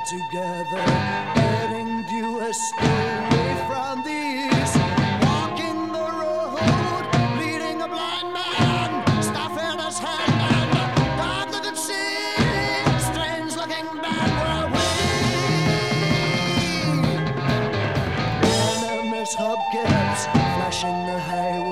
together, heading due away from these. Walking the road, leading a blind man, stuff in his hand, and a dog that could see. Strange looking man, were we? Miss Hubkins, flashing the highway.